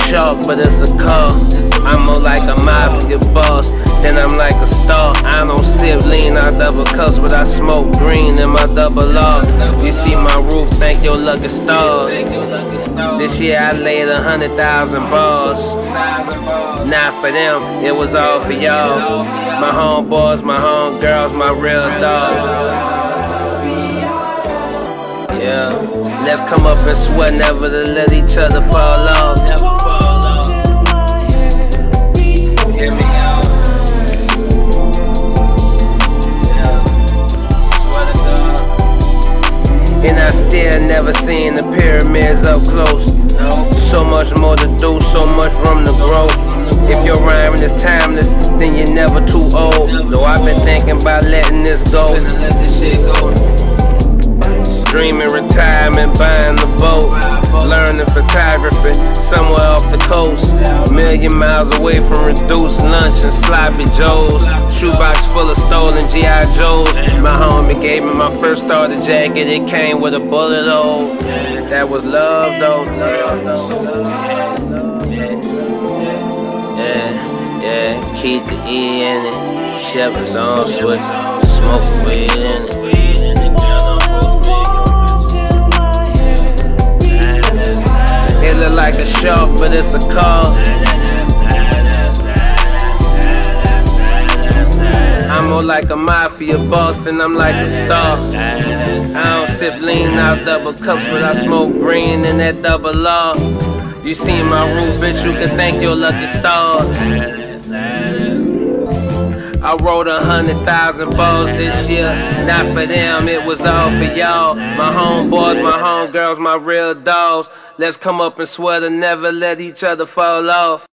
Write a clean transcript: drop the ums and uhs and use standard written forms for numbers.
shark, but it's a car. I'm more like a mafia boss, then I'm like a star. I don't sip lean, I double cuss, but I smoke green in my double R. You see my roof, thank your lucky stars. This year I laid 100,000 bars. Not for them, it was all for y'all. My homeboys, my homegirls, my real dogs. Yeah, let's come up and sweat, never to let each other fall off. Hear me out. Yeah, swear to God. And I still never seen the pyramids up close. So much more to do, so much room to grow. If your rhyming is timeless, then you're never too old. Though I've been thinking about letting this go. Dreaming retirement, buying the boat, learning photography somewhere off the coast. Million miles away from reduced lunch and sloppy joes. Shoebox full of stolen G.I. Joes. My homie gave me my first starter jacket, it came with a bullet hole. That was love though. Yeah, keep the E in it. Shepherd's on switch, smoke weed in it. It look like a shark, but it's a car. I'm more like a mafia boss, then I'm like a star. I don't sip lean out double cups, but I smoke green in that double R. You seen my roof, bitch, you can thank your lucky stars. I wrote 100,000 bars this year. Not for them, it was all for y'all. My homeboys, my homegirls, my real dogs. Let's come up and swear to never let each other fall off.